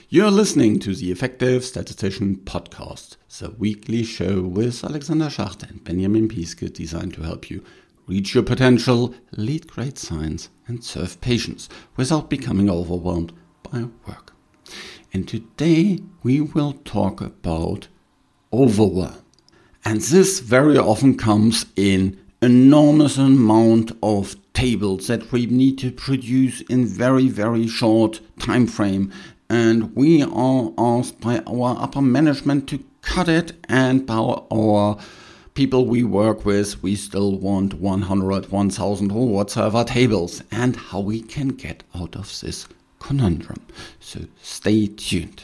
You're listening to the Effective Statistician Podcast, the weekly show with Alexander Schacht and Benjamin Piske, designed to help you reach your potential, lead great science, and serve patients without becoming overwhelmed by work. And today we will talk about overwhelm. And this very often comes in enormous amount of tables that we need to produce in very, very short time frame. And we are asked by our upper management to cut it, and by our people we work with, we still want 100, 1000 or whatsoever tables, and how we can get out of this conundrum. So stay tuned.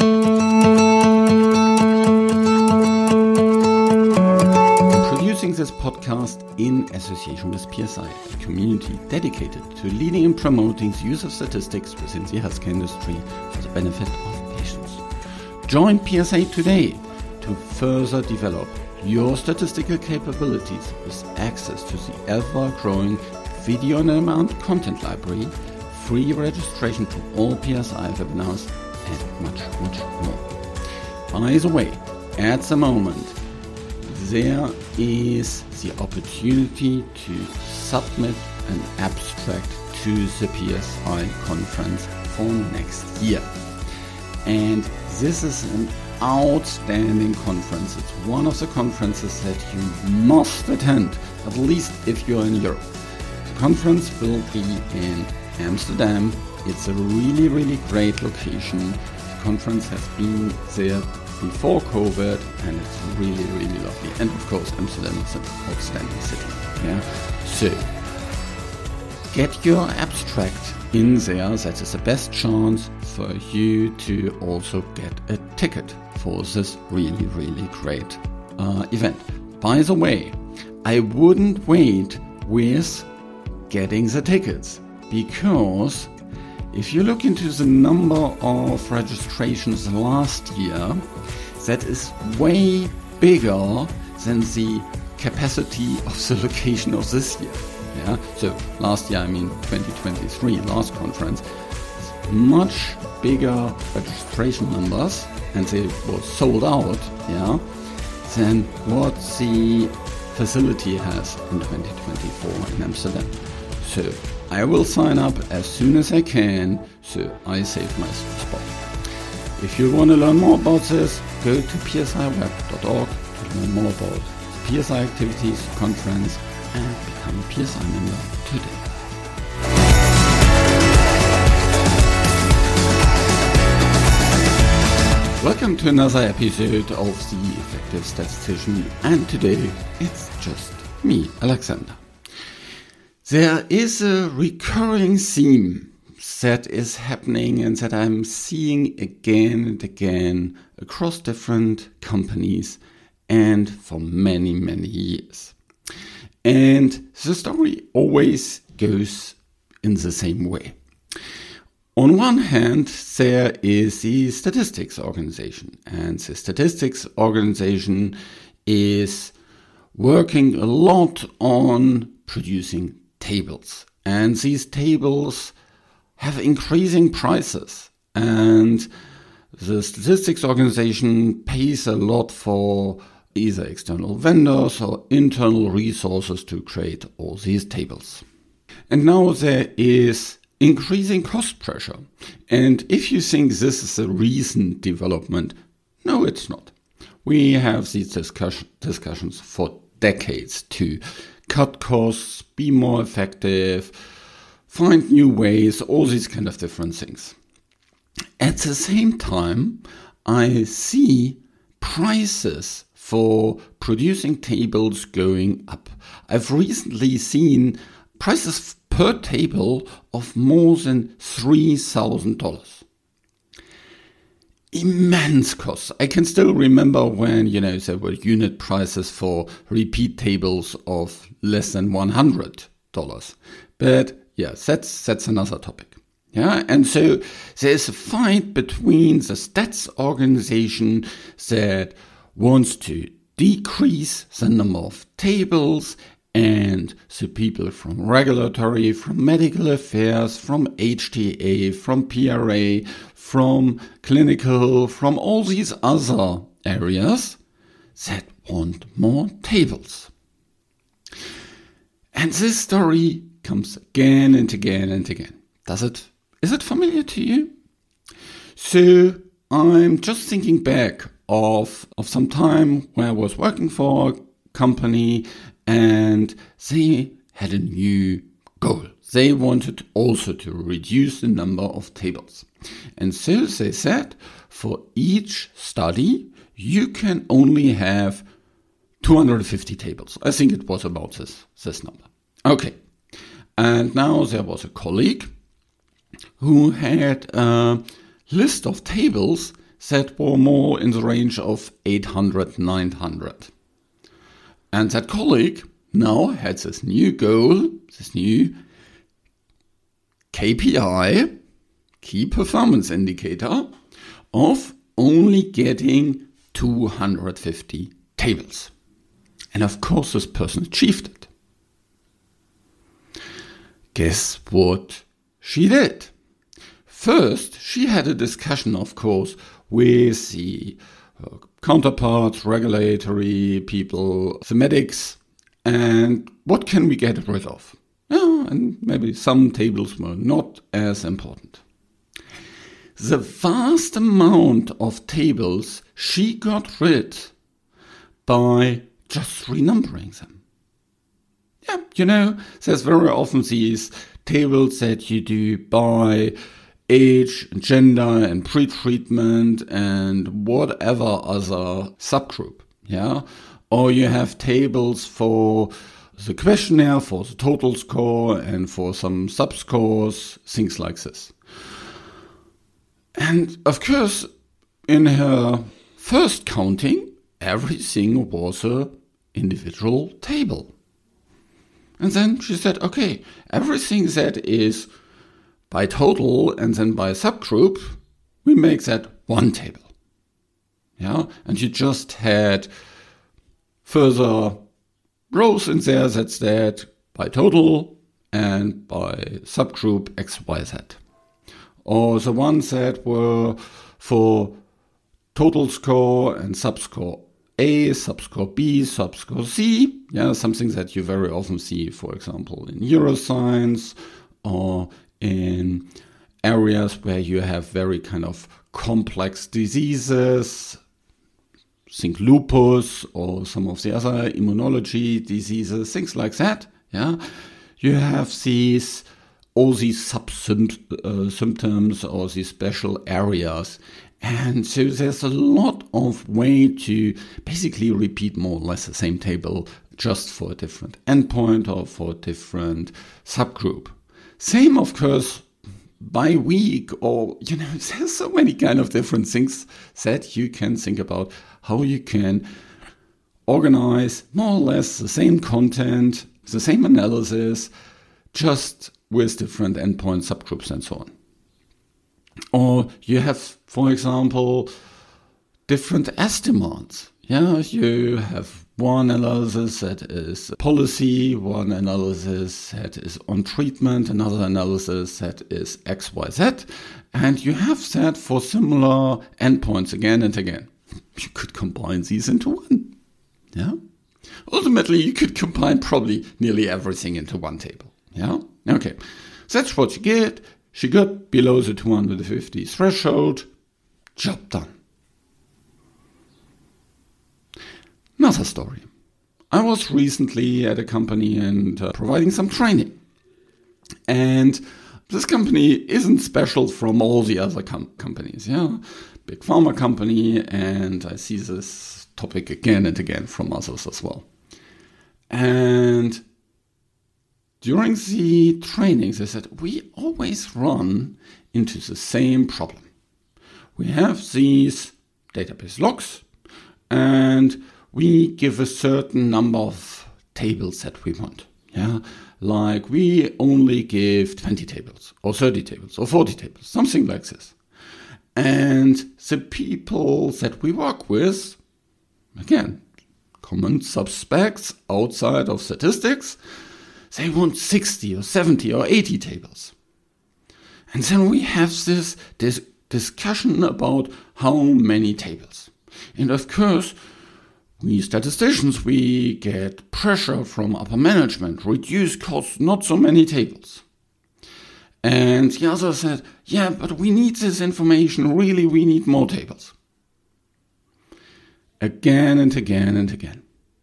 Producing this podcast in association with PSI, a community dedicated to leading and promoting the use of statistics within the healthcare industry for the benefit of patients. Join PSI today to further develop your statistical capabilities with access to the ever-growing video-on-demand content library, free registration to all PSI webinars, and much, much more. By the way, at the moment, there is the opportunity to submit an abstract to the PSI conference for next year. And this is an outstanding conference. It's one of the conferences that you must attend, at least if you're in Europe. The conference will be in Amsterdam. It's a really, really great location. The conference has been there before COVID, and it's really, really lovely. And of course, Amsterdam is an outstanding city. Yeah. So get your abstract in there. That is the best chance for you to also get a ticket for this really, really great event. By the way, I wouldn't wait with getting the tickets, because if you look into the number of registrations last year, that is way bigger than the capacity of the location of this year. Yeah. So last year, 2023, last conference, much bigger registration numbers, and they were sold out, yeah, than what the facility has in 2024 in Amsterdam. So I will sign up as soon as I can, so I save my spot. If you want to learn more about this, go to psiweb.org to learn more about the PSI Activities Conference and become a PSI member today. Welcome to another episode of The Effective Statistician, and today it's just me, Alexander. There is a recurring theme that is happening and that I'm seeing again and again across different companies and for many, many years. And the story always goes in the same way. On one hand, there is the statistics organization, and the statistics organization is working a lot on producing tables. And these tables have increasing prices, and the statistics organization pays a lot for either external vendors or internal resources to create all these tables. And now there is increasing cost pressure. And if you think this is a recent development, no, it's not. We have these discussions for decades to cut costs, be more effective, find new ways, all these kind of different things. At the same time, I see prices for producing tables going up. I've recently seen prices per table of more than $3,000. Immense costs. I can still remember when, there were unit prices for repeat tables of less than $100. But yeah, that's another topic. Yeah, and so there's a fight between the stats organization that wants to decrease the number of tables And the people from regulatory, from medical affairs, from HTA, from PRA, from clinical, from all these other areas that want more tables. And this story comes again and again and again. Is it familiar to you? So I'm just thinking back of some time where I was working for a company and they had a new goal. They wanted also to reduce the number of tables. And so they said, for each study, you can only have 250 tables. I think it was about this number. Okay. And now there was a colleague who had a list of tables that were more in the range of 800, 900. And that colleague now had this new goal, this new KPI, key performance indicator, of only getting 250 tables. And of course, this person achieved it. Guess what she did? First, she had a discussion, of course, with the counterparts, regulatory people, the medics, and what can we get rid of? And maybe some tables were not as important. The vast amount of tables she got rid by just renumbering them. Yeah, there's very often these tables that you do by age, gender, and pre-treatment, and whatever other subgroup, yeah? Or you have tables for the questionnaire, for the total score, and for some subscores, things like this. And of course, in her first counting, everything was an individual table. And then she said, okay, everything that is by total and then by subgroup, we make that one table. Yeah, and you just had further rows in there that's that by total and by subgroup XYZ. Or the ones that were for total score and subscore A, subscore B, subscore C. Yeah, something that you very often see, for example, in neuroscience or in areas where you have very kind of complex diseases. Think lupus or some of the other immunology diseases, things like that. Yeah, you have all these symptoms or these special areas. And so there's a lot of way to basically repeat more or less the same table just for a different endpoint or for a different subgroup. Same, of course, by week or, there's so many kind of different things that you can think about how you can organize more or less the same content, the same analysis, just with different endpoint subgroups and so on. Or you have, for example, different estimates. Yeah, you have one analysis that is policy, one analysis that is on treatment, another analysis that is XYZ, and you have that for similar endpoints again and again. You could combine these into one. Yeah. Ultimately, you could combine probably nearly everything into one table. Yeah. Okay. So that's what you get. She got below the 250 threshold. Job done. Another story. I was recently at a company and providing some training. And this company isn't special from all the other companies. Yeah, big pharma company, and I see this topic again and again from others as well. And during the trainings, they said, we always run into the same problem. We have these database logs, and we give a certain number of tables that we want. Yeah, like we only give 20 tables, or 30 tables, or 40 tables, something like this. And the people that we work with, again, common suspects outside of statistics, they want 60 or 70 or 80 tables. And then we have this discussion about how many tables. And of course, we statisticians, we get pressure from upper management, reduce costs, not so many tables. And the other said, yeah, but we need this information, really, we need more tables. Again and again and again.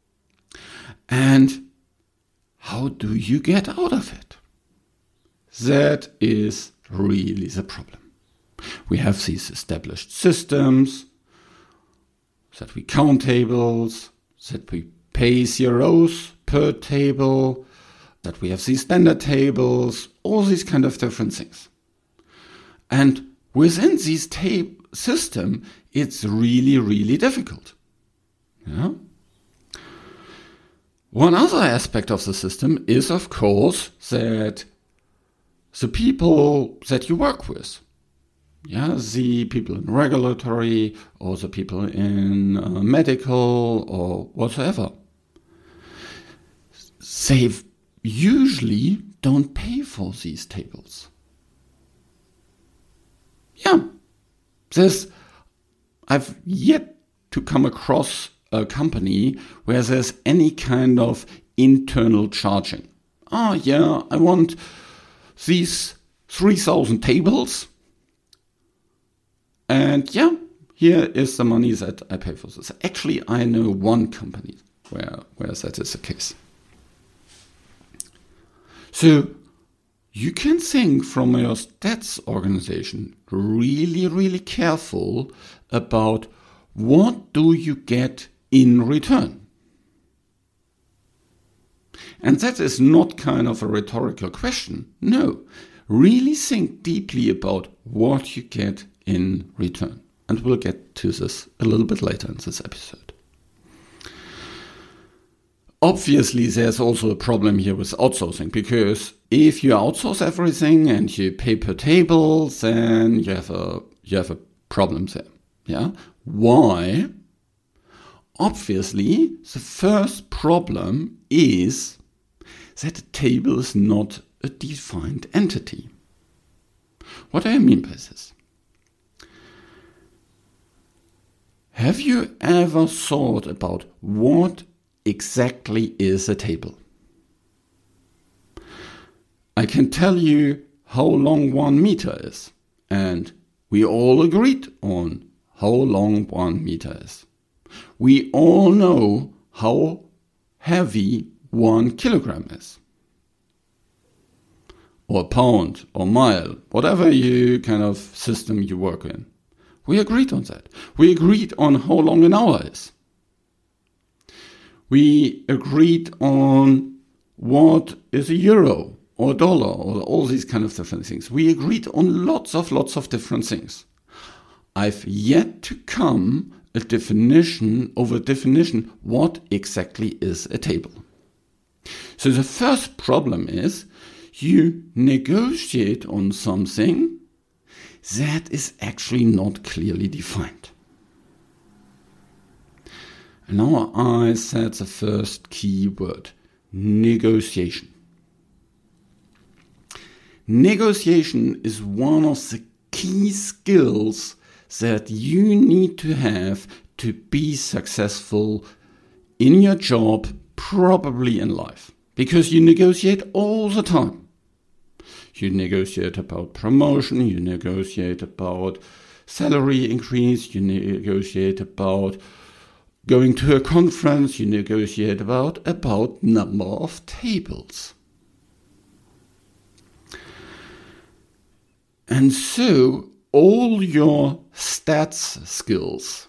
And how do you get out of it? That is really the problem. We have these established systems, that we count tables, that we pay zeros per table, that we have these standard tables, all these kind of different things. And within this system, it's really, really difficult. Yeah? One other aspect of the system is, of course, that the people that you work with, the people in regulatory or the people in medical or whatever, they usually don't pay for these tables. I've yet to come across a company where there's any kind of internal charging. I want these 3,000 tables. And here is the money that I pay for this. Actually, I know one company where that is the case. So you can think from your stats organization really, really careful about what do you get in return. And that is not kind of a rhetorical question. No, really think deeply about what you get in return. And we'll get to this a little bit later in this episode. Obviously, there's also a problem here with outsourcing, because if you outsource everything and you pay per table, then you have a problem there. Yeah? Why? Obviously, the first problem is that a table is not a defined entity. What do I mean by this? Have you ever thought about what exactly is a table? I can tell you how long 1 meter is, and we all agreed on how long 1 meter is. We all know how heavy 1 kilogram is, or pound, or mile, whatever you kind of system you work in. We agreed on that. We agreed on how long an hour is. We agreed on what is a euro or a dollar or all these kind of different things. We agreed on lots of different things. I've yet to come a definition what exactly is a table. So the first problem is you negotiate on something that is actually not clearly defined. And now I said the first key word, negotiation. Negotiation is one of the key skills that you need to have to be successful in your job, probably in life. Because you negotiate all the time. You negotiate about promotion, you negotiate about salary increase, you negotiate about going to a conference, you negotiate about number of tables. And so all your stats skills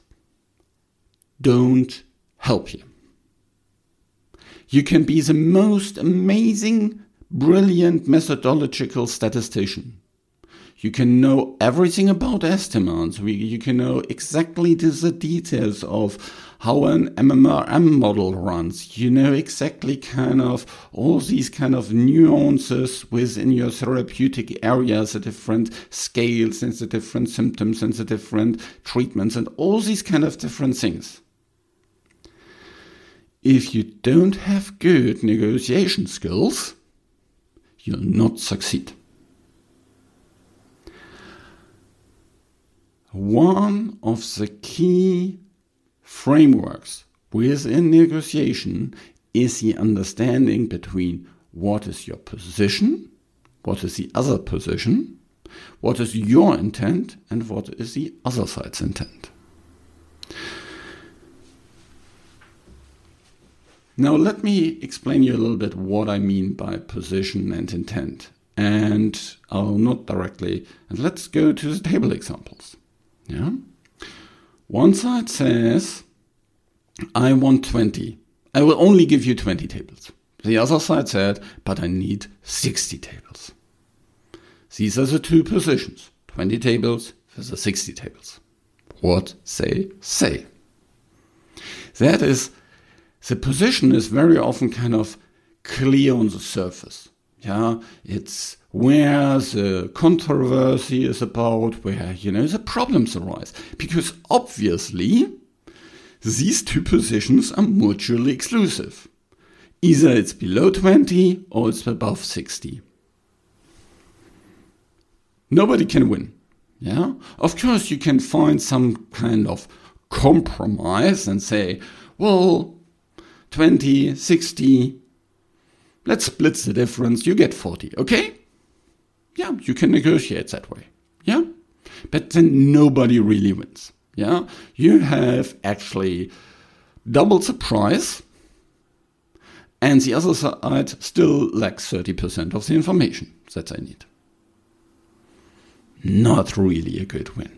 don't help you. You can be the most amazing, brilliant methodological statistician. You can know everything about estimates. You can know exactly the details of how an MMRM model runs. You know exactly kind of all these kind of nuances within your therapeutic areas, the different scales and the different symptoms and the different treatments and all these kind of different things. if you don't have good negotiation skills, you'll not succeed. One of the key frameworks within negotiation is the understanding between what is your position, what is the other position, what is your intent, and what is the other side's intent. Now let me explain you a little bit what I mean by position and intent. And I'll not directly, and let's go to the table examples. Yeah. One side says, I want 20. I will only give you 20 tables. The other side said, but I need 60 tables. These are the two positions, 20 tables versus 60 tables. What they say. That is, the position is very often kind of clear on the surface. Yeah, it's where the controversy is about, where, the problems arise. Because obviously, these two positions are mutually exclusive. Either it's below 20 or it's above 60. Nobody can win. Yeah, of course you can find some kind of compromise and say, well, 20, 60, let's split the difference, you get 40, okay? Yeah, you can negotiate that way, yeah? But then nobody really wins, yeah? You have actually doubled the price, and the other side still lacks 30% of the information that they need. Not really a good win.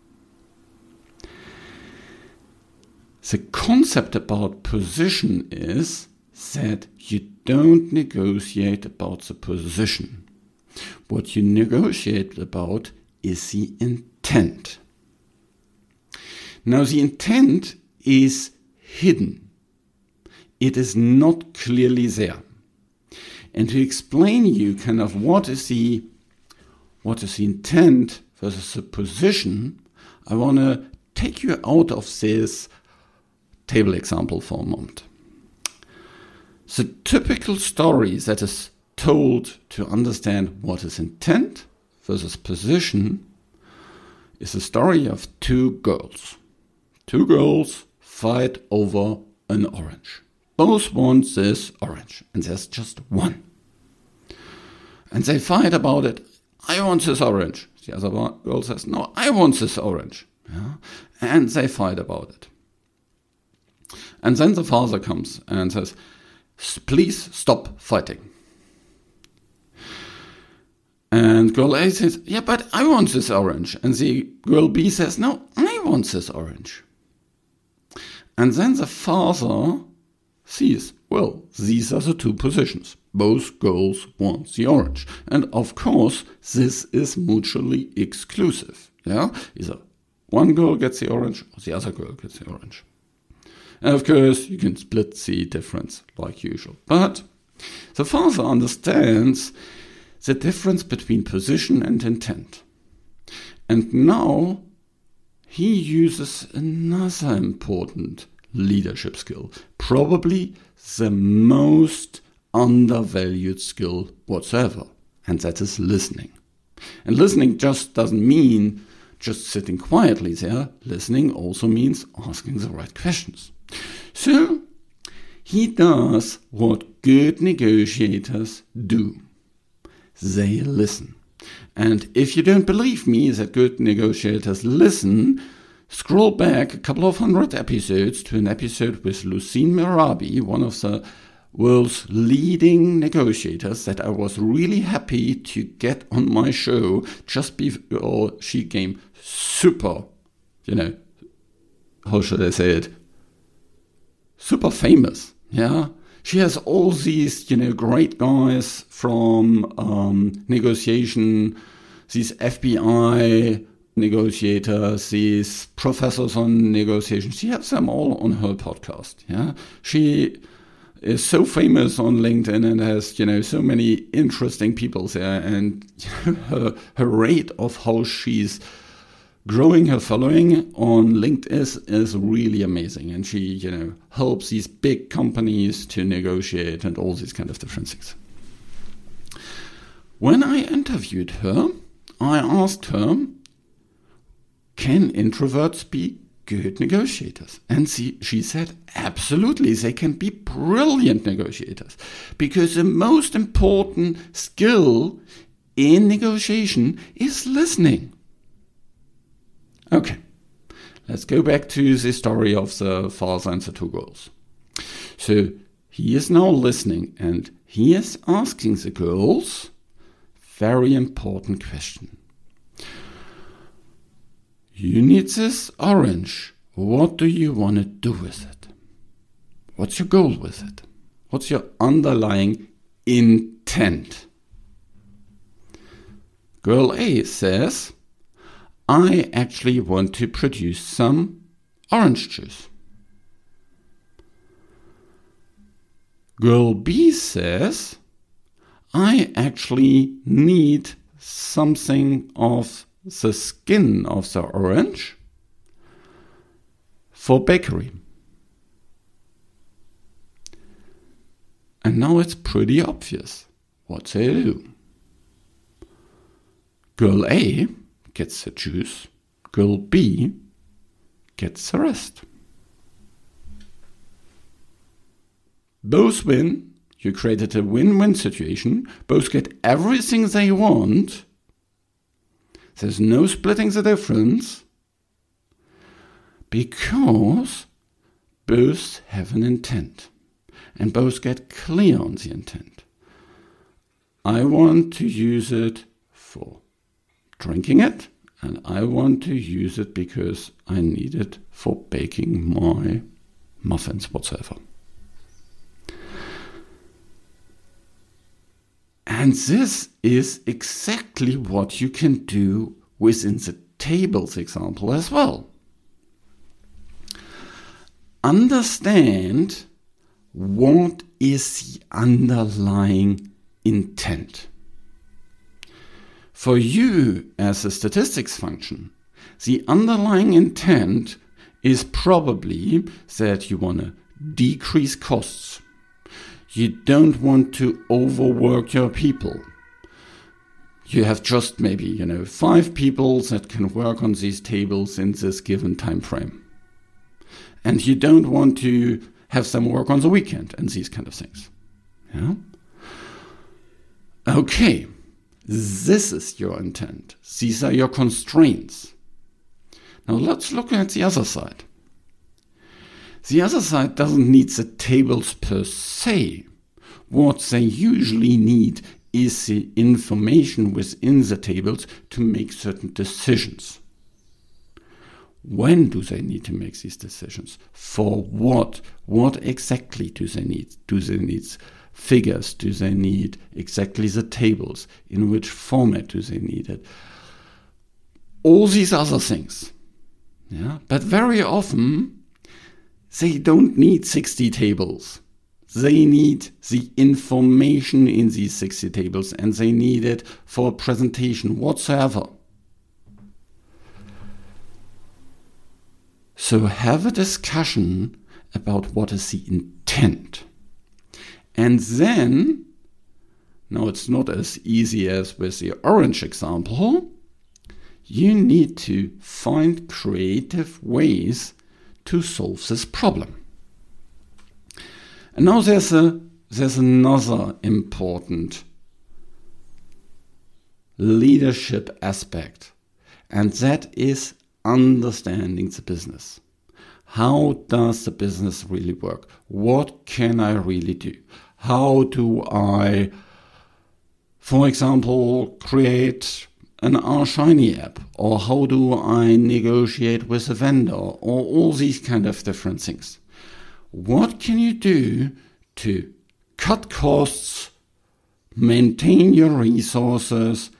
The concept about position is that you don't negotiate about the position. What you negotiate about is the intent. Now, the intent is hidden. It is not clearly there. And to explain you kind of what is the intent versus the position, I want to take you out of this table example for a moment. The typical story that is told to understand what is intent versus position is the story of two girls. Two girls fight over an orange. Both want this orange, and there's just one. And they fight about it. I want this orange. The other girl says, no, I want this orange. Yeah? And they fight about it. And then the father comes and says, please stop fighting. And girl A says, yeah, but I want this orange. And the girl B says, no, I want this orange. And then the father sees, well, these are the two positions. Both girls want the orange. And of course, this is mutually exclusive. Yeah, either one girl gets the orange or the other girl gets the orange. And of course, you can split the difference like usual. But the father understands the difference between position and intent. And now he uses another important leadership skill, probably the most undervalued skill whatsoever, and that is listening. And listening just doesn't mean just sitting quietly there. Listening also means asking the right questions. So he does what good negotiators do. They listen. And if you don't believe me that good negotiators listen, scroll back a couple of hundred episodes to an episode with Lucine Merabi, one of the world's leading negotiators that I was really happy to get on my show just before she came super, how should I say it? Super famous, yeah? She has all these, great guys from negotiation, these FBI negotiators, these professors on negotiation. She has them all on her podcast, yeah? She is so famous on LinkedIn and has, so many interesting people there. And her rate of how she's growing her following on LinkedIn is really amazing. And she, helps these big companies to negotiate and all these kind of different things. When I interviewed her, I asked her, can introverts be good negotiators? And she said, absolutely, they can be brilliant negotiators. Because the most important skill in negotiation is listening. Okay, let's go back to the story of the father and the two girls. So he is now listening and he is asking the girls very important question. You need this orange. What do you want to do with it? What's your goal with it? What's your underlying intent? Girl A says, I actually want to produce some orange juice. Girl B says, I actually need something of the skin of the orange for bakery. And now it's pretty obvious what they do. Girl A gets the juice, girl B gets the rest. Both win. You created a win-win situation. Both get everything they want. There's no splitting the difference because both have an intent and both get clear on the intent. I want to use it for drinking it, and I want to use it because I need it for baking my muffins whatsoever. And this is exactly what you can do within the tables example as well. Understand what is the underlying intent. For you as a statistics function, the underlying intent is probably that you want to decrease costs. You don't want to overwork your people. You have just maybe, 5 people that can work on these tables in this given time frame. And you don't want to have them work on the weekend and these kind of things. Yeah? Okay, this is your intent. These are your constraints. Now let's look at the other side. The other side doesn't need the tables per se. What they usually need is the information within the tables to make certain decisions. When do they need to make these decisions? For what? What exactly do they need? Do they need figures? Do they need exactly the tables? In which format do they need it? All these other things. Yeah? But very often, they don't need 60 tables. They need the information in these 60 tables, and they need it for a presentation whatsoever. So have a discussion about what is the intent. And then, now it's not as easy as with the orange example, you need to find creative ways to solve this problem. And now there's another important leadership aspect, and that is understanding the business. How does the business really work? What can I really do? How do I, for example, create an R-Shiny app? Or how do I negotiate with a vendor? Or all these kind of different things. What can you do to cut costs, maintain your resources,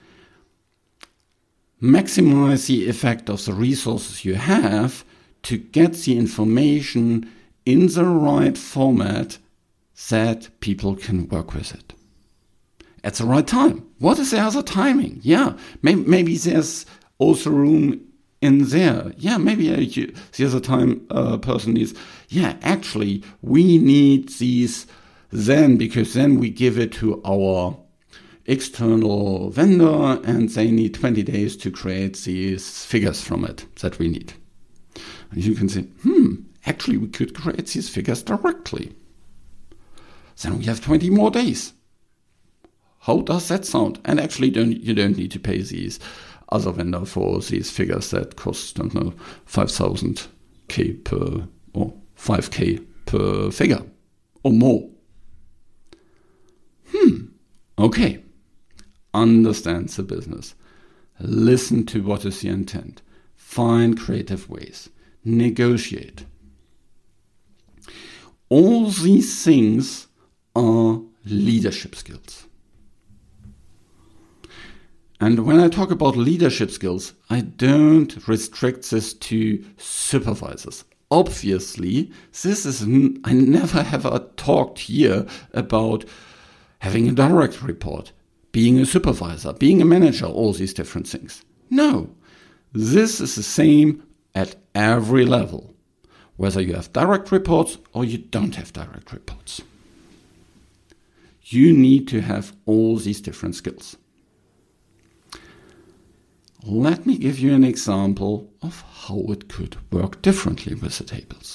maximize the effect of the resources you have to get the information in the right format that people can work with it at the right time? What is the other timing? Yeah, maybe there's also room in there. Yeah, maybe the other time person is, actually, we need these then, because then we give it to our external vendor and they need 20 days to create these figures from it that we need. And you can say, actually we could create these figures directly. Then we have 20 more days. How does that sound? And actually you don't need to pay these other vendor for these figures that cost, 5,000 K per, or 5K per figure or more. Okay. Understand the business. Listen to what is the intent. Find creative ways. Negotiate. All these things are leadership skills. And when I talk about leadership skills, I don't restrict this to supervisors. Obviously, I never have talked here about having a direct report, being a supervisor, being a manager, all these different things. No, this is the same at every level, whether you have direct reports or you don't have direct reports. You need to have all these different skills. Let me give you an example of how it could work differently with the tables.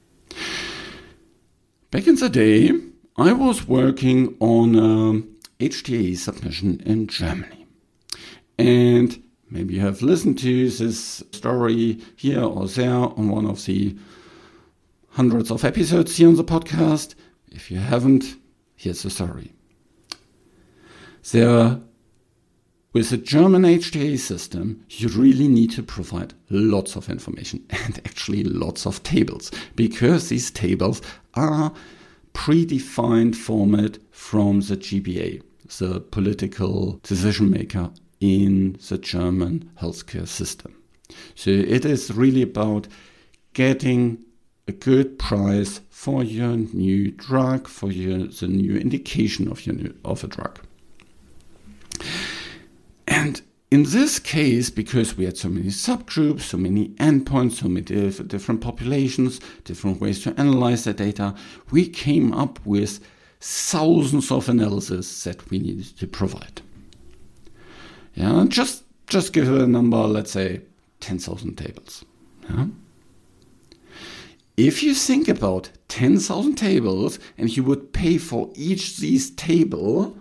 Back in the day, I was working on HTA submission in Germany. And maybe you have listened to this story here or there on one of the hundreds of episodes here on the podcast. If you haven't, here's the story. With the German HTA system, you really need to provide lots of information and actually lots of tables, because these tables are predefined format from the GBA, the political decision maker in the German healthcare system. So it is really about getting a good price for your new drug, for the new indication of a drug. And in this case, because we had so many subgroups, so many endpoints, so many different populations, different ways to analyze the data, we came up with thousands of analyses that we needed to provide. Yeah, just give a number, let's say 10,000 tables. Yeah? If you think about 10,000 tables and you would pay for each these table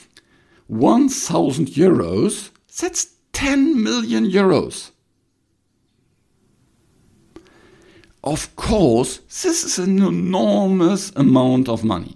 1,000 euros, that's 10 million euros. Of course, this is an enormous amount of money.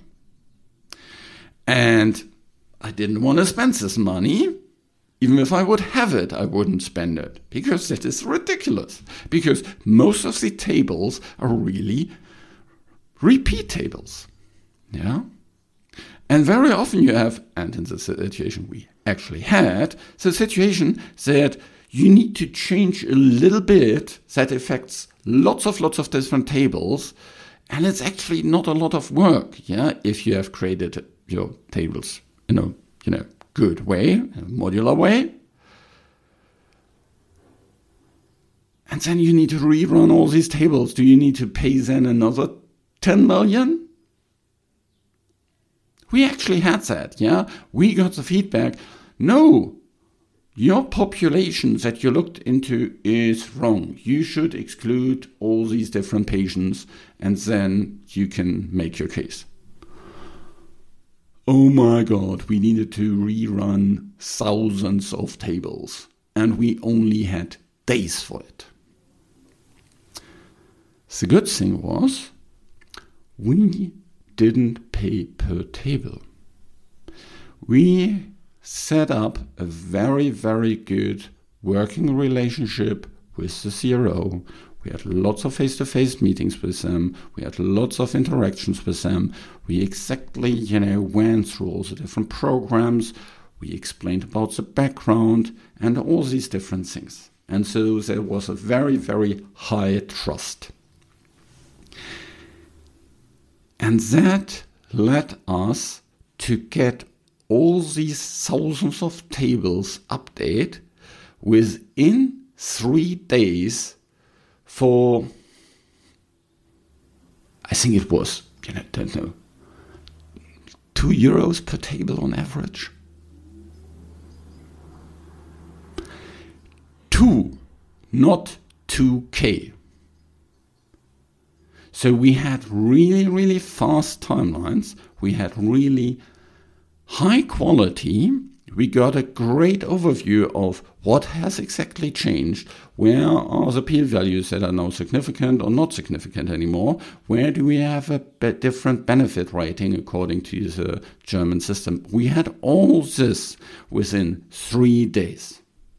And I didn't want to spend this money. Even if I would have it, I wouldn't spend it, because that is ridiculous. Because most of the tables are really repeat tables. Yeah? And very often you have, and in the situation we actually had, the situation that you need to change a little bit that affects lots of different tables, and it's actually not a lot of work, yeah, if you have created your tables in a good way, a modular way. And then you need to rerun all these tables. Do you need to pay then another 10 million? We actually had that, yeah? We got the feedback, no, your population that you looked into is wrong. You should exclude all these different patients, and then you can make your case. Oh my God, we needed to rerun thousands of tables, and we only had days for it. The good thing was, we didn't pay per table. We set up a very, very good working relationship with the CRO. We had lots of face-to-face meetings with them. We had lots of interactions with them. We exactly, went through all the different programs. We explained about the background and all these different things. And so there was a very, very high trust. And that led us to get all these thousands of tables updated within 3 days for, I think it was, don't know, €2 per table on average. 2, not 2K. So we had really, really fast timelines. We had really high quality. We got a great overview of what has exactly changed. Where are the p-values that are now significant or not significant anymore? Where do we have a different benefit rating according to the German system? We had all this within 3 days.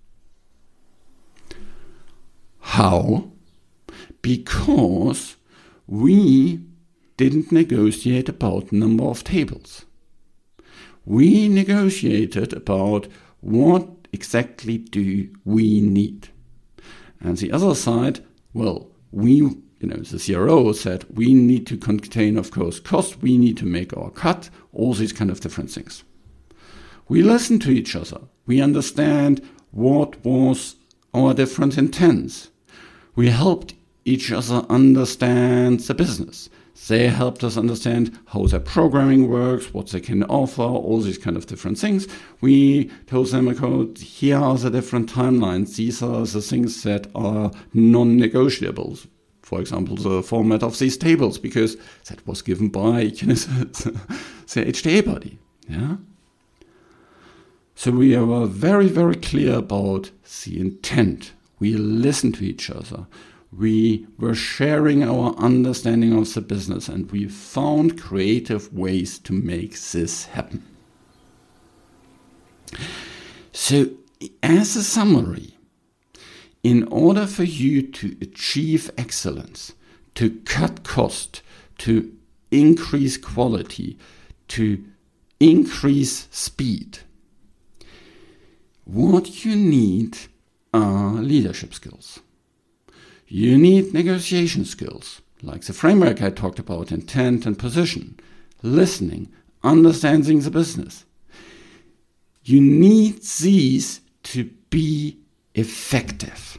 How? Because we didn't negotiate about number of tables. We negotiated about what exactly do we need. And the other side, well, the CRO said we need to contain, of course, cost. We need to make our cut, all these kind of different things. We listen to each other. We understand what was our different intents. We helped each other understand the business. They helped us understand how their programming works, what they can offer, all these kind of different things. We told them, okay, here are the different timelines. These are the things that are non-negotiables. For example, the format of these tables, because that was given by the HTA body. Yeah. So we were very, very clear about the intent. We listened to each other. We were sharing our understanding of the business, and we found creative ways to make this happen. So, as a summary, in order for you to achieve excellence, to cut cost, to increase quality, to increase speed, what you need are leadership skills. You need negotiation skills, like the framework I talked about, intent and position, listening, understanding the business. You need these to be effective.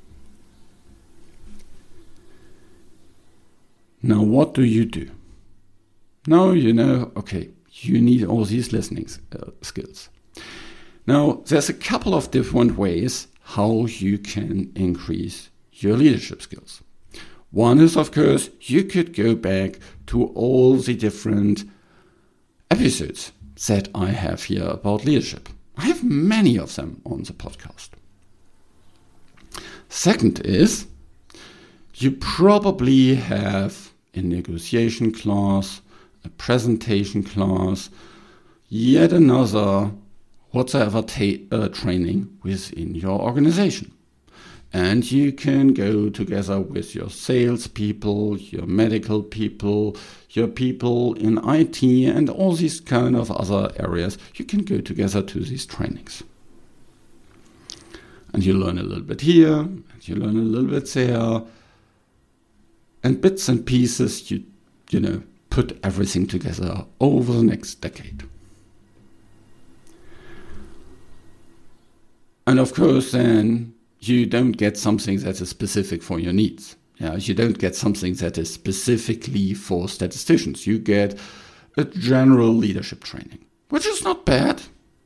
Now, what do? Now you know, okay, you need all these listening skills. Now, there's a couple of different ways how you can increase your leadership skills. One is, of course, you could go back to all the different episodes that I have here about leadership. I have many of them on the podcast. Second is, you probably have a negotiation class, a presentation class, yet another whatsoever training within your organization. And you can go together with your sales people, your medical people, your people in IT, and all these kind of other areas. You can go together to these trainings. And you learn a little bit here, and you learn a little bit there. And bits and pieces, you put everything together over the next decade. And of course, then, you don't get something that is specific for your needs. Yeah, you don't get something that is specifically for statisticians. You get a general leadership training, which is not bad.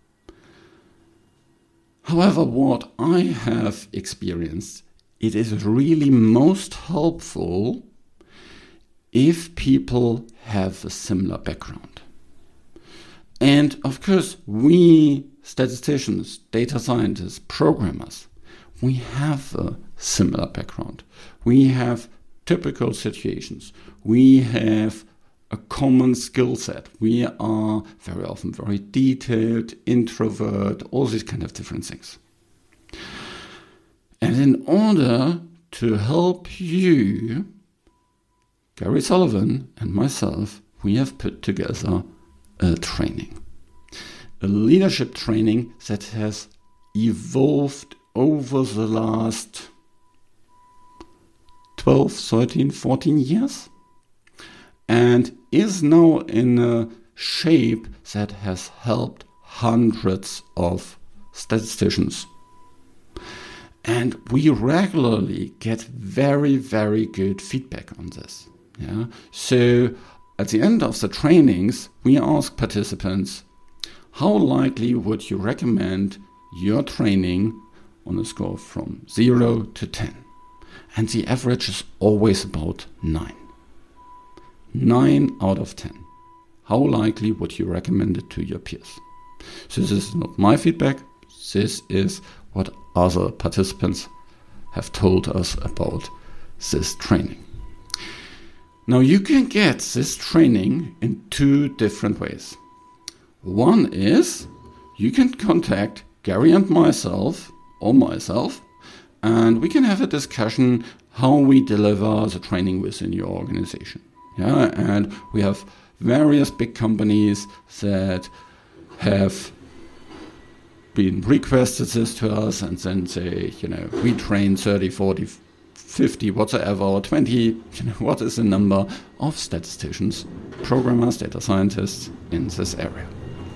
However, what I have experienced, it is really most helpful if people have a similar background. And of course, we statisticians, data scientists, programmers, we have a similar background. We have typical situations. We have a common skill set. We are very often very detailed, introvert, all these kind of different things. And in order to help you, Gary Sullivan and myself, we have put together a training. A leadership training that has evolved over the last 12, 13, 14 years and is now in a shape that has helped hundreds of statisticians. And we regularly get very, very good feedback on this. Yeah. So at the end of the trainings, we ask participants, how likely would you recommend your training on a score from 0 to 10? And the average is always about 9. 9 out of 10. How likely would you recommend it to your peers? So this is not my feedback. This is what other participants have told us about this training. Now you can get this training in 2 different ways. One is you can contact Gary and myself, and we can have a discussion how we deliver the training within your organization. Yeah, and we have various big companies that have been requested this to us and then say, we train 30, 40, 50, whatsoever, or 20, what is the number of statisticians, programmers, data scientists in this area.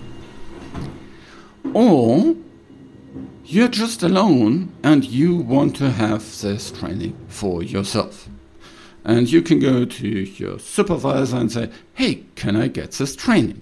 Or you're just alone and you want to have this training for yourself. And you can go to your supervisor and say, hey, can I get this training?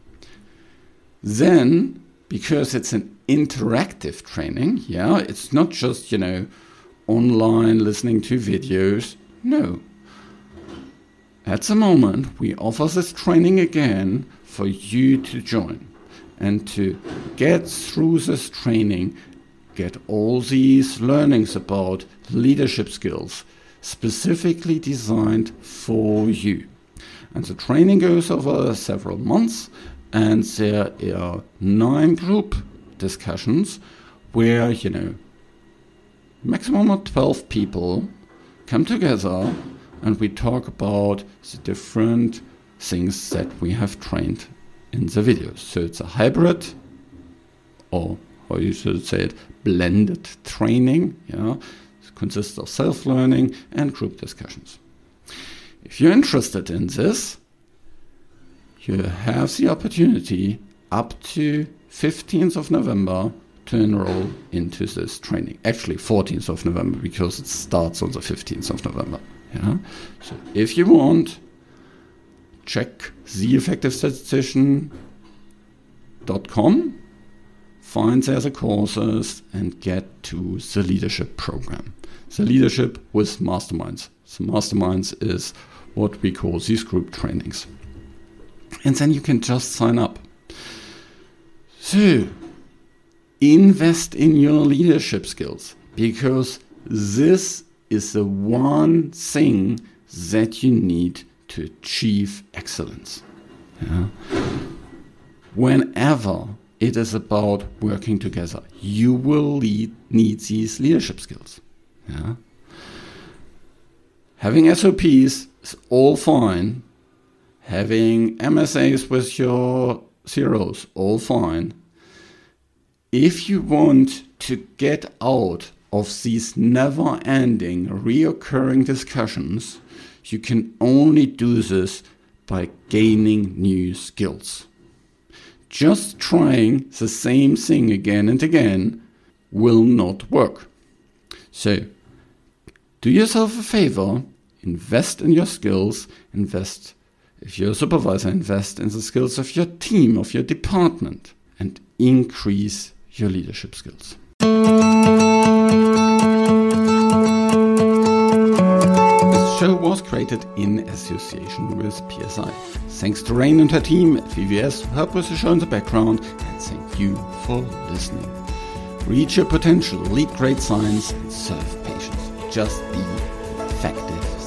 Then, because it's an interactive training, it's not just, online listening to videos. No. At the moment, we offer this training again for you to join and to get through this training, get all these learnings about leadership skills specifically designed for you. And the training goes over several months, and there are 9 group discussions where, maximum of 12 people come together and we talk about the different things that we have trained in the videos. So it's a hybrid, or how you should say it, blended training. It consists of self-learning and group discussions. If you're interested in this, you have the opportunity up to 15th of November to enroll into this training. Actually, 14th of November, because it starts on the 15th of November. So if you want, check theeffectivestatistician.com, find there the courses, and get to the leadership program. The leadership with masterminds. The masterminds is what we call these group trainings. And then you can just sign up. So, invest in your leadership skills, because this is the one thing that you need to achieve excellence. Whenever it is about working together, you will need these leadership skills. Having SOPs is all fine. Having MSAs with your zeros, all fine. If you want to get out of these never-ending, reoccurring discussions, you can only do this by gaining new skills. Just trying the same thing again and again will not work. So, do yourself a favor, invest in your skills, if you're a supervisor, invest in the skills of your team, of your department, and increase your leadership skills. This show was created in association with PSI. Thanks to Rain and her team at VVS who helped with the show in the background, and thank you for listening. Reach your potential, lead great science, and serve patients. Just be effective